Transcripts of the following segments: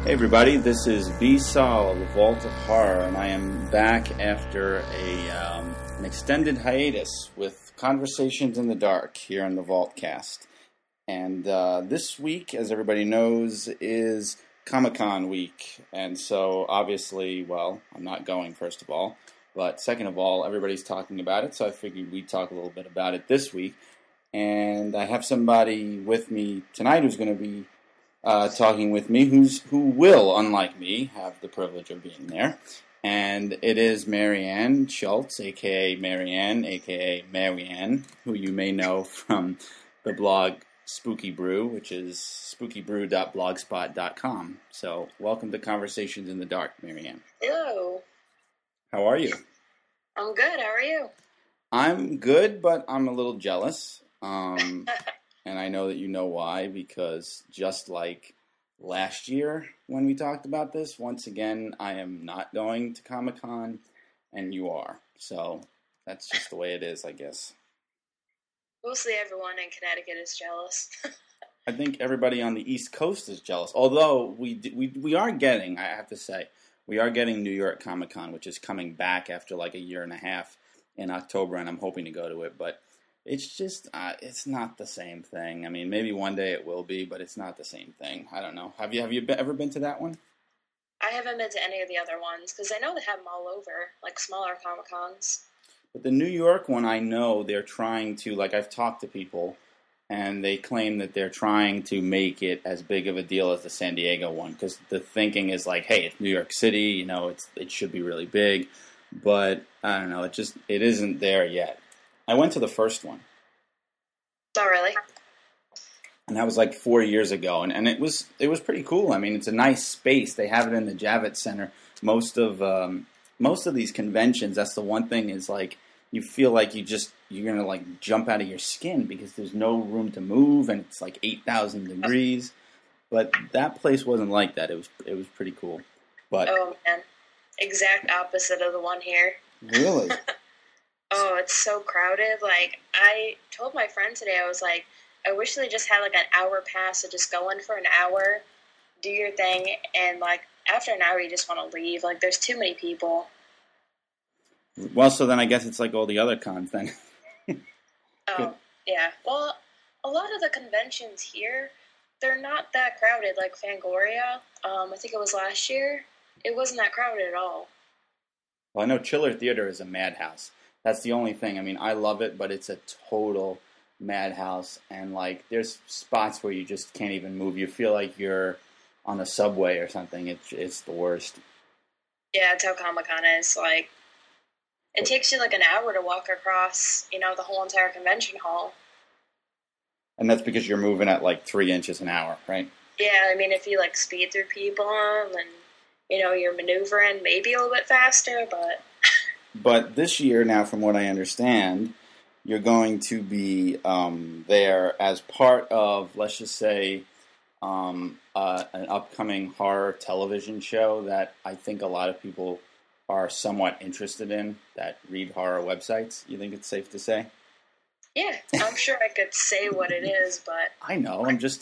Hey everybody, this is B Sol, the Vault of Horror, and I am back after an extended hiatus with Conversations in the Dark here on the Vaultcast. And this week, as everybody knows, is Comic-Con week, and so obviously, well, I'm not going, first of all, but second of all, everybody's talking about it, so I figured we'd talk a little bit about it this week. And I have somebody with me tonight who's going to be talking with me, who will, unlike me, have the privilege of being there. And it is Marianne Schultz, a.k.a. Marianne, a.k.a. Marianne, who you may know from the blog Spooky Brew, which is spookybrew.blogspot.com. So, welcome to Conversations in the Dark, Marianne. Hello. How are you? I'm good. How are you? I'm good, but I'm a little jealous. And I know that you know why, because just like last year when we talked about this, once again, I am not going to Comic-Con, and you are. So that's just the way it is, I guess. Mostly everyone in Connecticut is jealous. I think everybody on the East Coast is jealous. Although we are getting, I have to say, we are getting New York Comic-Con, which is coming back after like a year and a half in October, and I'm hoping to go to it, but it's just, it's not the same thing. I mean, maybe one day it will be, but it's not the same thing. I don't know. Have you ever been to that one? I haven't been to any of the other ones, because I know they have them all over, like smaller Comic-Cons. But the New York one, I know they're trying to, like I've talked to people, and they claim that they're trying to make it as big of a deal as the San Diego one, because the thinking is like, hey, it's New York City, you know, it should be really big. But, I don't know, it isn't there yet. I went to the first one. Oh, really? And that was like 4 years ago, and it was pretty cool. I mean, it's a nice space. They have it in the Javits Center. Most of these conventions, that's the one thing, is like you feel like you're gonna like jump out of your skin because there's no room to move, and it's like 8,000 degrees. But that place wasn't like that. It was pretty cool. But oh man, exact opposite of the one here. Really? Oh, it's so crowded. Like, I told my friend today, I was like, I wish they just had, like, an hour pass to just go in for an hour, do your thing, and, like, after an hour you just want to leave. Like, there's too many people. Well, so then I guess it's like all the other cons then. Oh, yeah. Well, a lot of the conventions here, they're not that crowded. Like Fangoria, I think it was last year, it wasn't that crowded at all. Well, I know Chiller Theater is a madhouse. That's the only thing. I mean, I love it, but it's a total madhouse. And, like, there's spots where you just can't even move. You feel like you're on a subway or something. It's the worst. Yeah, that's how Comic-Con is. Like, it takes you, like, an hour to walk across, you know, the whole entire convention hall. And that's because you're moving at, like, 3 inches an hour, right? Yeah, I mean, if you, like, speed through people and, you know, you're maneuvering maybe a little bit faster, but... But this year, now, from what I understand, you're going to be there as part of, let's just say, an upcoming horror television show that I think a lot of people are somewhat interested in, that read horror websites. You think it's safe to say? Yeah, I'm sure I could say what it is, but I know. I'm just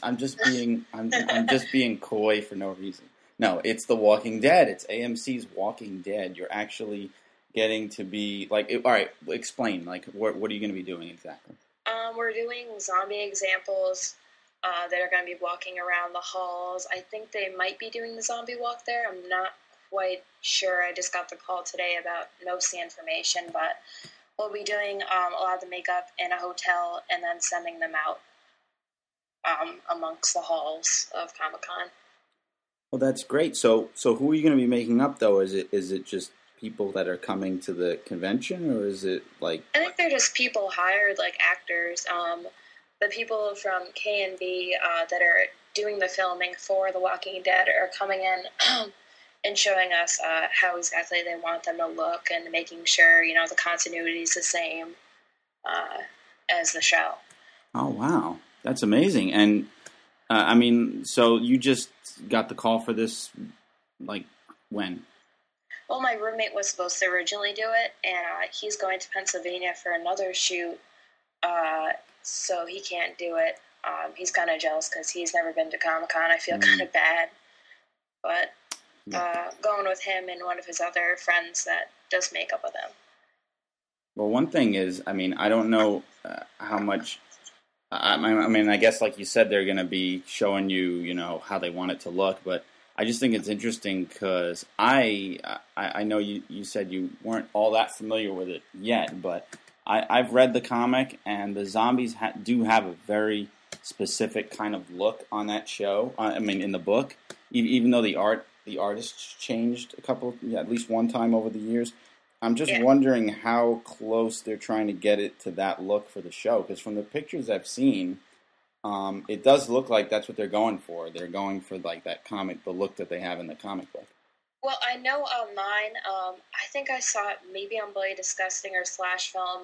being coy for no reason. No, it's The Walking Dead. It's AMC's Walking Dead. You're actually getting to be, like, all right, explain, like, what are you going to be doing exactly? We're doing zombie examples that are going to be walking around the halls. I think they might be doing the zombie walk there. I'm not quite sure. I just got the call today about most of the information, but we'll be doing a lot of the makeup in a hotel and then sending them out amongst the halls of Comic-Con. Well, that's great. So who are you going to be making up, though? Is it just people that are coming to the convention, or is it like... I think they're just people hired, like actors. The people from K&B that are doing the filming for The Walking Dead are coming in and showing us how exactly they want them to look and making sure, you know, the continuity is the same as the show. Oh, wow. That's amazing. And, I mean, so you just got the call for this, like, when? Well, my roommate was supposed to originally do it, and he's going to Pennsylvania for another shoot, so he can't do it. He's kind of jealous because he's never been to Comic-Con. I feel kind of bad. but going with him and one of his other friends that does makeup with him. Well, one thing is, I mean, I don't know how much. I mean, I guess like you said, they're going to be showing you, you know, how they want it to look. But I just think it's interesting because I know you said you weren't all that familiar with it yet, but I've read the comic, and the zombies do have a very specific kind of look on that show. I mean, in the book, even though the artists changed at least one time over the years. I'm just wondering how close they're trying to get it to that look for the show. Because from the pictures I've seen, it does look like that's what they're going for. They're going for like that comic, the look that they have in the comic book. Well, I know online, I think I saw it maybe on Bloody Disgusting or Slash Film,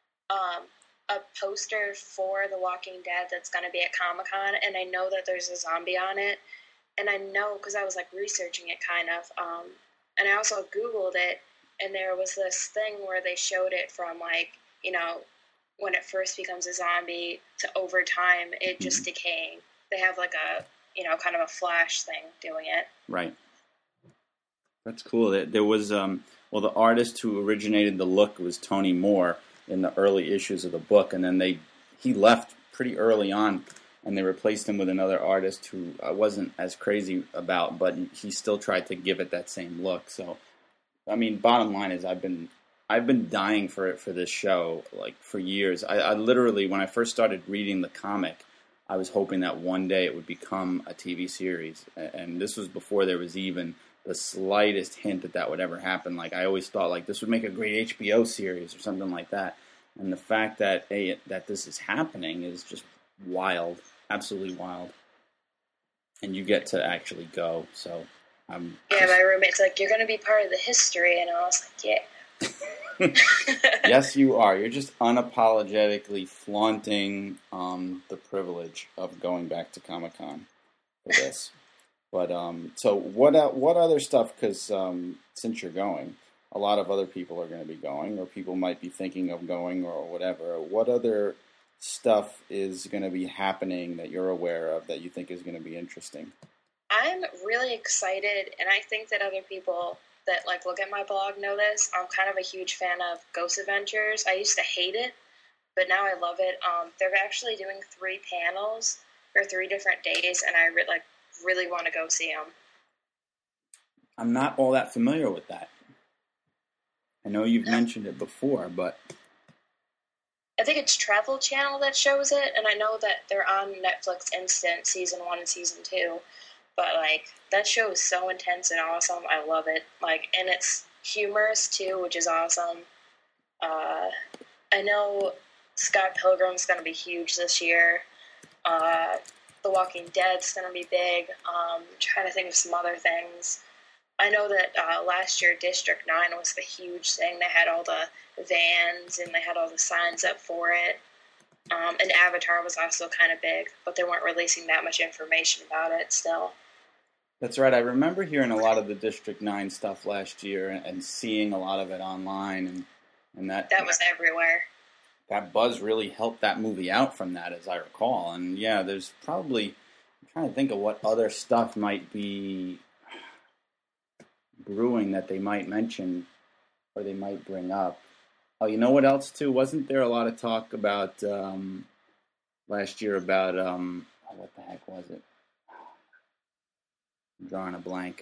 a poster for The Walking Dead that's going to be at Comic-Con, and I know that there's a zombie on it. And I know, because I was like researching it kind of, and I also Googled it, and there was this thing where they showed it from, like, you know, when it first becomes a zombie to over time, it just decaying. They have, like, a, you know, kind of a flash thing doing it. Right. That's cool. There was, the artist who originated the look was Tony Moore in the early issues of the book, and then he left pretty early on, and they replaced him with another artist who I wasn't as crazy about, but he still tried to give it that same look, so... I mean, bottom line is I've been dying for this show, like, for years. I literally, when I first started reading the comic, I was hoping that one day it would become a TV series. And this was before there was even the slightest hint that would ever happen. Like, I always thought, like, this would make a great HBO series or something like that. And the fact that this is happening is just wild, absolutely wild. And you get to actually go, so... my roommate's like, you're going to be part of the history, and I was like, yeah. Yes, you are. You're just unapologetically flaunting the privilege of going back to Comic-Con for this. But, so what other stuff, because since you're going, a lot of other people are going to be going, or people might be thinking of going, or whatever. What other stuff is going to be happening that you're aware of that you think is going to be interesting? I'm really excited, and I think that other people that like look at my blog know this. I'm kind of a huge fan of Ghost Adventures. I used to hate it, but now I love it. They're actually doing 3 panels for 3 different days, and I really want to go see them. I'm not all that familiar with that. I know you've mentioned it before, but... I think it's Travel Channel that shows it, and I know that they're on Netflix Instant, Season 1 and Season 2. But, like, that show is so intense and awesome. I love it. Like, and it's humorous, too, which is awesome. I know Scott Pilgrim's going to be huge this year. The Walking Dead's going to be big. I'm trying to think of some other things. I know that last year District 9 was the huge thing. They had all the vans and they had all the signs up for it. And Avatar was also kind of big, but they weren't releasing that much information about it still. That's right. I remember hearing a lot of the District 9 stuff last year and seeing a lot of it online. And that was everywhere. That buzz really helped that movie out from that, as I recall. And, yeah, there's probably... I'm trying to think of what other stuff might be brewing that they might mention or they might bring up. Oh, you know what else, too? Wasn't there a lot of talk about last year about... what the heck was it? I'm drawing a blank.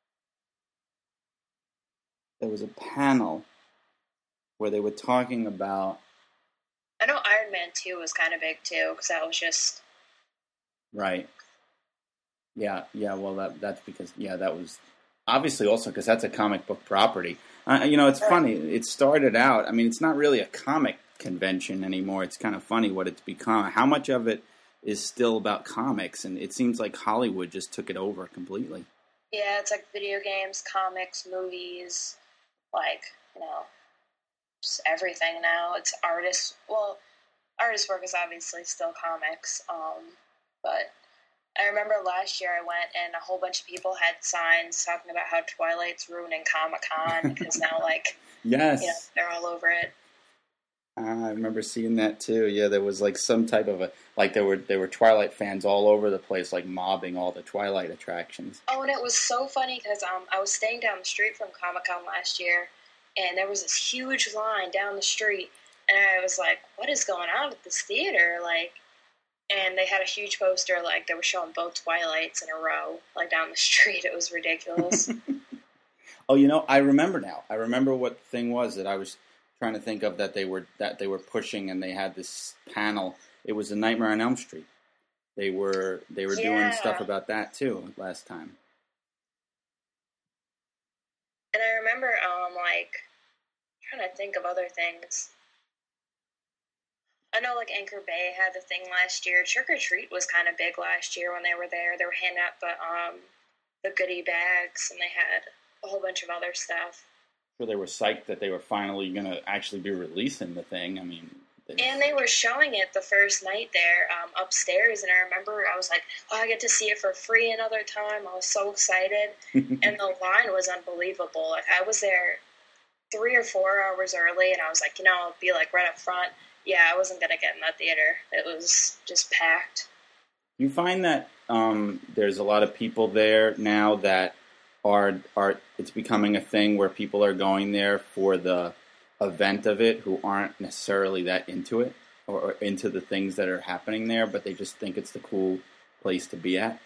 There was a panel where they were talking about... I know Iron Man 2 was kind of big, too, because that was just... Right. Yeah, well, that's because... Yeah, that was... Obviously also because that's a comic book property. It's funny. It started out... I mean, it's not really a comic convention anymore. It's kind of funny what it's become. How much of it is still about comics, and it seems like Hollywood just took it over completely. Yeah, it's like video games, comics, movies, like, just everything now. It's artists. Well, artist work is obviously still comics, but I remember last year I went and a whole bunch of people had signs talking about how Twilight's ruining Comic-Con because now, like, yes, they're all over it. I remember seeing that too. Yeah, there was like some type of a like there were Twilight fans all over the place, like mobbing all the Twilight attractions. Oh, and it was so funny because I was staying down the street from Comic Con last year, and there was this huge line down the street, and I was like, "What is going on at this theater?" Like, and they had a huge poster, like they were showing both Twilights in a row, like down the street. It was ridiculous. Oh, you know, I remember now. I remember what the thing was that I was trying to think of that they were pushing, and they had this panel. It was a Nightmare on Elm Street. They were doing stuff about that too last time. And I remember, like trying to think of other things. I know, like Anchor Bay had the thing last year. Trick or Treat was kind of big last year when they were there. They were handing out the goodie bags, and they had a whole bunch of other stuff. Sure, they were psyched that they were finally going to actually be releasing the thing. I mean, and they were showing it the first night there upstairs, and I remember I was like, "Oh, I get to see it for free another time." I was so excited, and the line was unbelievable. Like I was there 3 or 4 hours early, and I was like, I'll be like right up front. Yeah, I wasn't gonna get in that theater. It was just packed. You find that there's a lot of people there now that are it's becoming a thing where people are going there for the event of it who aren't necessarily that into it or into the things that are happening there, but they just think it's the cool place to be at?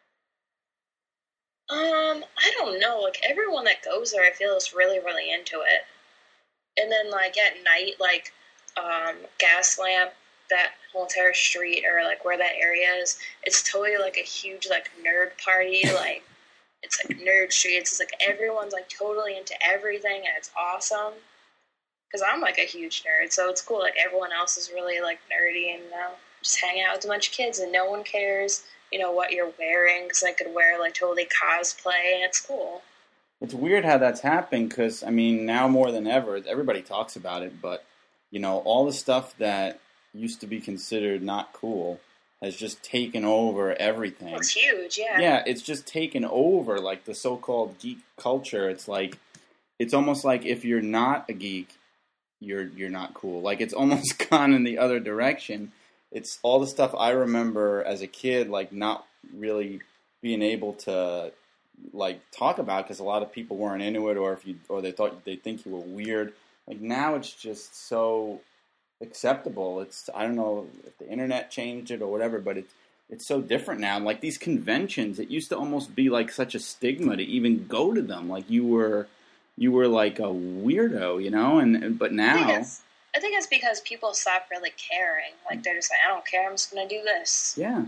I don't know. Like everyone that goes there, I feel is really, really into it. And then like at night, like Gaslamp, that whole entire street or like where that area is, it's totally like a huge like nerd party. Like it's like nerd streets. It's like everyone's like totally into everything, and it's awesome. Because I'm like a huge nerd, so it's cool. Like everyone else is really like nerdy and just hang out with a bunch of kids, and no one cares, what you're wearing. Because I could wear like totally cosplay, and it's cool. It's weird how that's happened. Because I mean, now more than ever, everybody talks about it, but all the stuff that used to be considered not cool has just taken over everything. It's huge, yeah. Yeah, it's just taken over like the so-called geek culture. It's like it's almost like if you're not a geek, you're not cool. Like it's almost gone in the other direction. It's all the stuff I remember as a kid, like not really being able to like talk about because a lot of people weren't into it, or they think you were weird. Like now, it's just so acceptable. I don't know if the internet changed it or whatever, but it's so different now. Like these conventions, it used to almost be like such a stigma to even go to them. Like you were like a weirdo, and but now I think it's because people stop really caring. Like they're just like, I don't care. I'm just gonna do this. Yeah,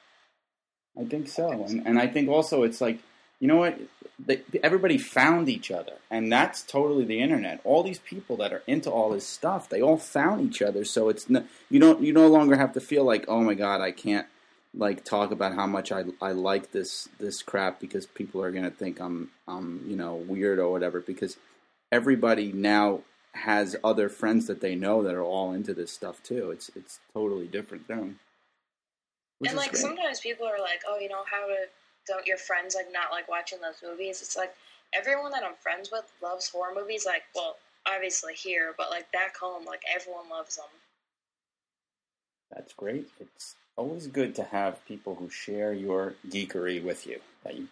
I think so, and I think also it's like, you know what? Everybody found each other, and that's totally the internet. All these people that are into all this stuff, they all found each other. So it's you no longer have to feel like, oh my God, I can't like talk about how much I like this crap because people are gonna think I'm weird or whatever. Because everybody now has other friends that they know that are all into this stuff too. It's totally different thing. And like sometimes people are like, oh, don't your friends like not like watching those movies? It's like everyone that I'm friends with loves horror movies. Like, well, obviously here, but like back home, like everyone loves them. That's great. It's always good to have people who share your geekery with you,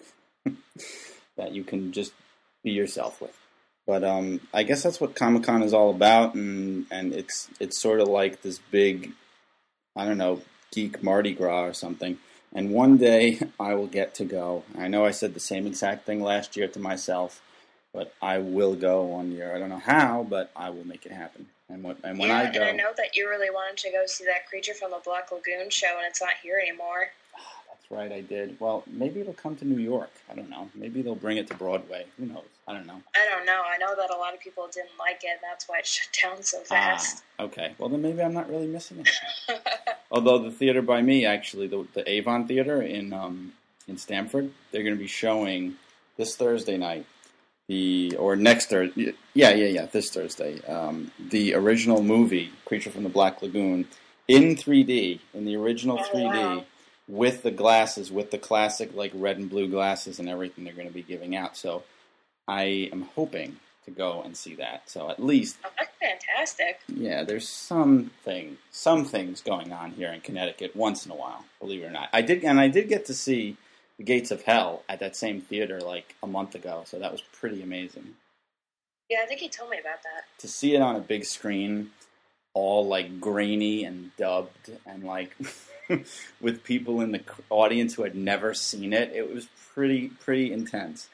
that you can just be yourself with. But I guess that's what Comic-Con is all about, and it's sort of like this big, I don't know, geek Mardi Gras or something. And one day I will get to go. I know I said the same exact thing last year to myself, but I will go one year. I don't know how, but I will make it happen. And when I go, and I know that you really wanted to go see that Creature from the Black Lagoon show, and it's not here anymore. That's right, I did. Well, maybe it'll come to New York. I don't know. Maybe they'll bring it to Broadway. Who knows? I don't know. I don't know. I know that a lot of people didn't like it, and that's why it shut down so fast. Okay. Well, then maybe I'm not really missing it. Although the theater by me, actually, the Avon Theater in Stamford, they're going to be showing this Thursday night, next Thursday. Yeah, this Thursday. The original movie, Creature from the Black Lagoon, in 3D, in the original 3D. Wow. With the glasses, with the classic like red and blue glasses and everything they're going to be giving out. So I am hoping to go and see that. So at least, Oh, that's fantastic. yeah, there's some things going on here in Connecticut once in a while. Believe it or not, I did get to see The Gates of Hell at that same theater like a month ago. So that was pretty amazing. Yeah, I think he told me about that. To see it on a big screen, all like grainy and dubbed, and like with people in the audience who had never seen it, it was pretty intense.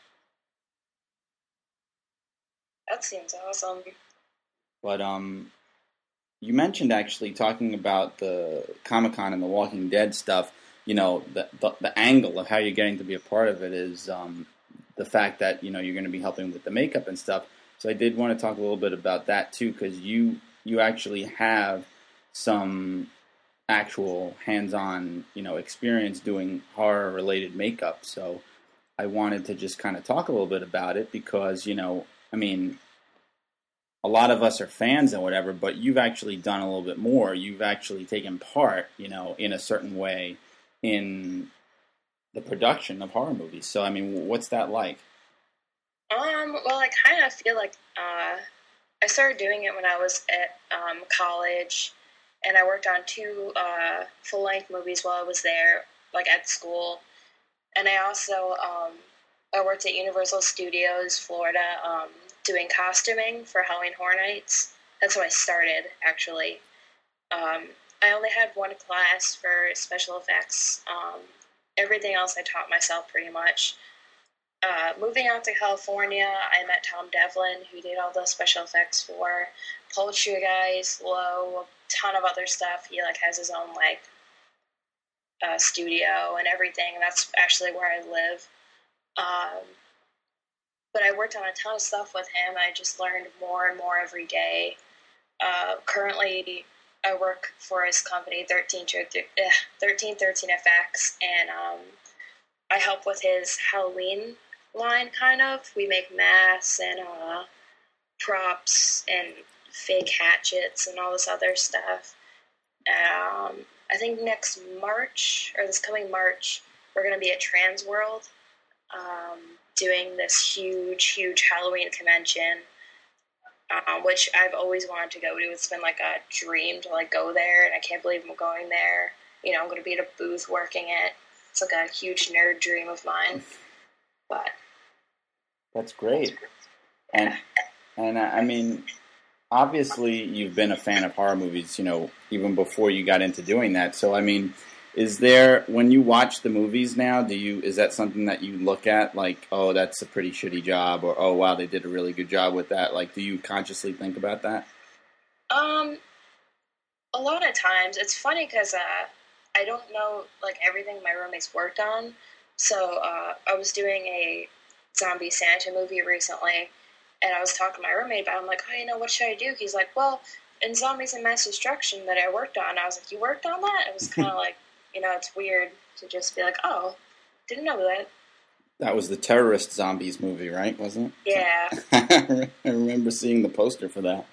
That seems awesome. But you mentioned actually talking about the Comic-Con and the Walking Dead stuff. You know, the angle of how you're getting to be a part of it is the fact that, you know, you're going to be helping with the makeup and stuff. So I did want to talk a little bit about that too, because you actually have some actual hands-on, you know, experience doing horror-related makeup. So I wanted to just kind of talk a little bit about it because, you know, I mean, a lot of us are fans and whatever, but you've actually done a little bit more. You've actually taken part, you know, in a certain way in the production of horror movies. So, I mean, what's that like? Well, I kind of feel like I started doing it when I was at college, and I worked on 2 full-length movies while I was there, like at school. And I also I worked at Universal Studios, Florida, doing costuming for Halloween Horror Nights. That's how I started, actually. I only had 1 class for special effects. Everything else I taught myself pretty much. Moving out to California, I met Tom Devlin, who did all the special effects for Poltergeist, Low, a ton of other stuff. He like has his own like studio and everything. That's actually where I live. But I worked on a ton of stuff with him. I just learned more and more every day. Currently, I work for his company, 1313 FX, and I help with his Halloween line, kind of. We make masks and props and fake hatchets and all this other stuff. I think next March, or this coming March, we're going to be at Transworld, doing this huge Halloween convention, which I've always wanted to go to. It's been like a dream to like go there, and I can't believe I'm going there. You know, I'm going to be at a booth working it. It's like a huge nerd dream of mine. But that's great. And I mean, obviously you've been a fan of horror movies, you know, even before you got into doing that. So I mean, is there, when you watch the movies now, is that something that you look at like, oh, that's a pretty shitty job, or oh wow, they did a really good job with that? Like, do you consciously think about that? A lot of times it's funny because I don't know like everything my roommates worked on. So I was doing a zombie Santa movie recently, and I was talking to my roommate about it. I'm like, oh, you know, what should I do? He's like, well, in Zombies and Mass Destruction that I worked on. I was like, you worked on that? It was kind of like, you know, it's weird to just be like, oh, didn't know that. That was the terrorist zombies movie, right? Wasn't it? Yeah. I remember seeing the poster for that.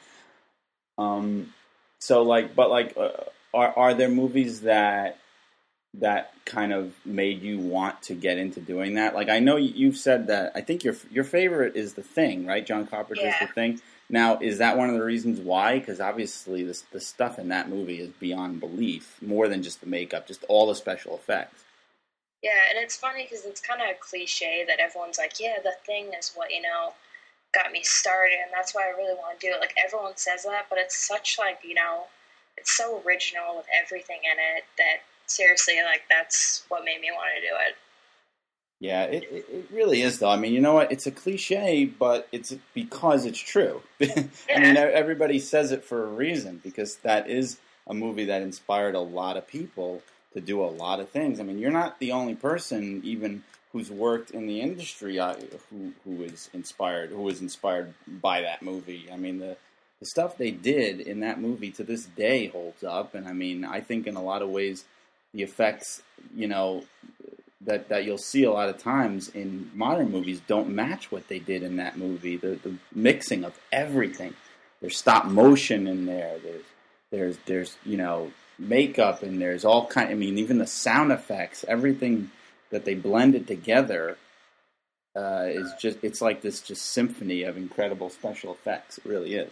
So like, but like, are there movies that kind of made you want to get into doing that? Like, I know you've said that. I think your favorite is The Thing, right? John Carpenter's The Thing. Now, is that one of the reasons why? Because obviously the stuff in that movie is beyond belief, more than just the makeup, just all the special effects. Yeah, and it's funny because it's kind of a cliche that everyone's like, yeah, The Thing is what, you know, got me started, and that's why I really want to do it. Like, everyone says that, but it's such, like, you know, it's so original with everything in it that, seriously, like, that's what made me want to do it. Yeah, it really is, though. I mean, you know what? It's a cliche, but it's because it's true. I mean, everybody says it for a reason, because that is a movie that inspired a lot of people to do a lot of things. I mean, you're not the only person, even who's worked in the industry, who was inspired by that movie. I mean, the stuff they did in that movie to this day holds up, and I mean, I think in a lot of ways, the effects, you know, that you'll see a lot of times in modern movies don't match what they did in that movie. The mixing of everything. There's stop motion in there. There's you know, makeup, and there's all kind. I mean, even the sound effects, everything that they blended together. is it's like this just symphony of incredible special effects. It really is.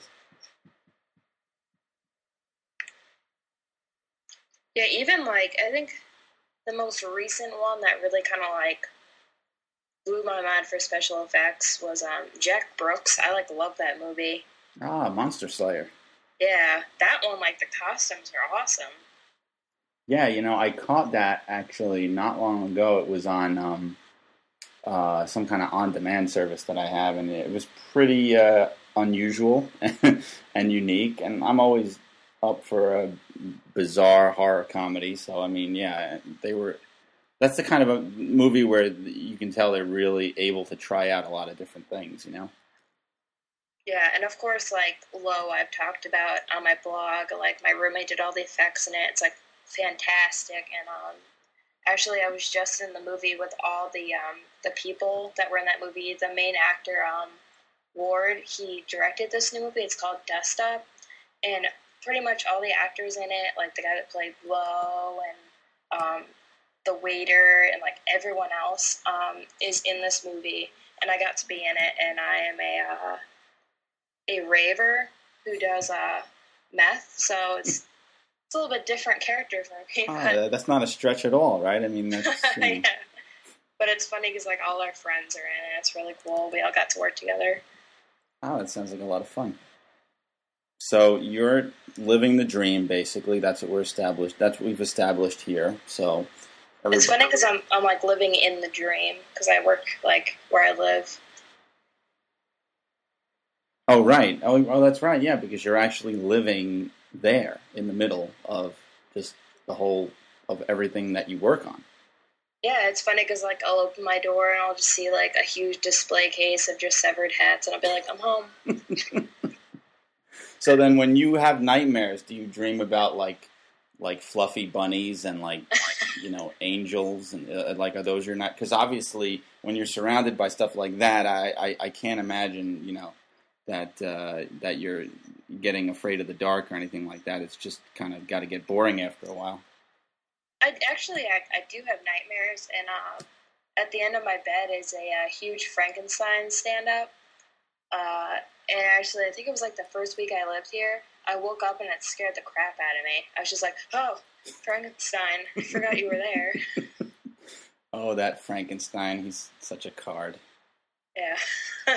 Yeah, even like I think the most recent one that really kind of like blew my mind for special effects was Jack Brooks. I like love that movie. Ah, Monster Slayer. Yeah, that one, like the costumes are awesome. Yeah, I caught that actually not long ago. It was on some kind of on-demand service that I have, and it was pretty unusual and unique. And I'm always up for a bizarre horror comedy, so I mean, yeah, that's the kind of a movie where you can tell they're really able to try out a lot of different things, Yeah, and of course, like Low, I've talked about on my blog. Like my roommate did all the effects in it. It's like fantastic. And actually, I was just in the movie with all the people that were in that movie. The main actor, Ward, he directed this new movie. It's called Dust Up, and pretty much all the actors in it, like the guy that played Low and the waiter and like everyone else, is in this movie. And I got to be in it, and I am a raver who does meth, so it's a little bit different character for me. That's not a stretch at all, right? I mean, that's, yeah. But it's funny because like all our friends are in it. It's really cool. We all got to work together. Oh, that sounds like a lot of fun. So you're living the dream, basically. That's what we've established here. So it's funny because I'm like living in the dream because I work like where I live. Oh, right. Oh, that's right. Yeah, because you're actually living there in the middle of just the whole of everything that you work on. Yeah, it's funny because like I'll open my door and I'll just see like a huge display case of just severed heads, and I'll be like, I'm home. So then, when you have nightmares, do you dream about like fluffy bunnies and like angels and like are those your night? Because obviously, when you're surrounded by stuff like that, I can't imagine that you're getting afraid of the dark or anything like that. It's just kind of got to get boring after a while. I do have nightmares, and at the end of my bed is a huge Frankenstein stand-up. And actually, I think it was like the first week I lived here, I woke up and it scared the crap out of me. I was just like, oh, Frankenstein, I forgot you were there. Oh, that Frankenstein, he's such a card. Yeah.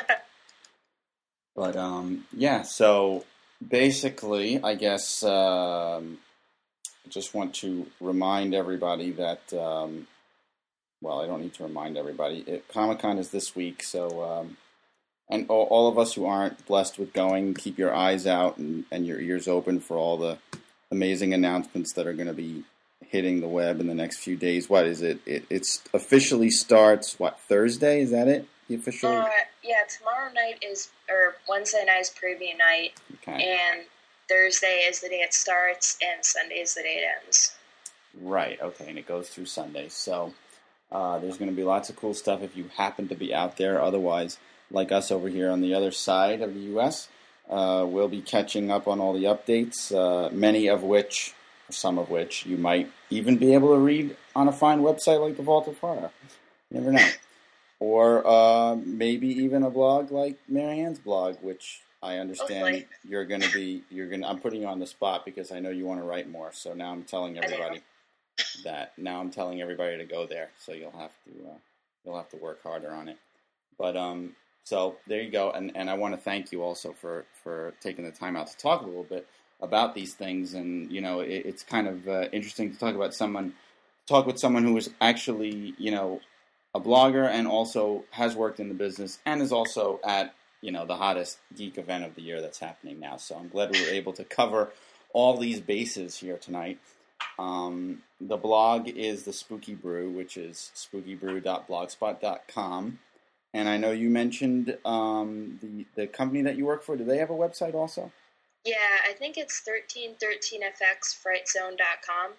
But, yeah, so basically, I guess I just want to remind everybody that, well, I don't need to remind everybody. Comic-Con is this week, so, and all of us who aren't blessed with going, keep your eyes out and your ears open for all the amazing announcements that are going to be hitting the web in the next few days. What is it? It's officially starts, Thursday? Is that it? The official? Yeah, tomorrow night or Wednesday night is preview night, okay. And Thursday is the day it starts, and Sunday is the day it ends. Right, okay, and it goes through Sunday. So there's going to be lots of cool stuff if you happen to be out there. Otherwise, like us over here on the other side of the U.S., we'll be catching up on all the updates, some of which you might even be able to read on a fine website like the Vault of Horror. You never know. Or maybe even a blog like Marianne's blog, which I understand I'm putting you on the spot because I know you want to write more. So now I'm telling everybody to go there. So you'll have to work harder on it. But so there you go. And I want to thank you also for taking the time out to talk a little bit about these things. And it's kind of interesting to talk with someone who is actually a blogger and also has worked in the business and is also at the hottest geek event of the year that's happening now. So I'm glad we were able to cover all these bases here tonight. The blog is The Spooky Brew, which is spookybrew.blogspot.com. And I know you mentioned the company that you work for. Do they have a website also? Yeah, I think it's 1313fxfrightzone.com.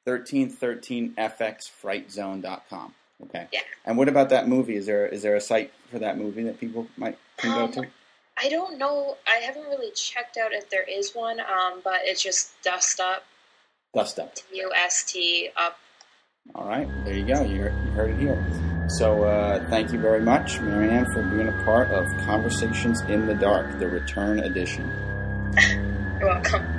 1313fxfrightzone.com. Okay. Yeah. And what about that movie? Is there a site for that movie that people can go to? I don't know. I haven't really checked out if there is one, but it's just Dust Up. Dust Up. DUST up. All right. There you go. You heard it here. So thank you very much, Marianne, for being a part of Conversations in the Dark, the Return Edition. You're welcome.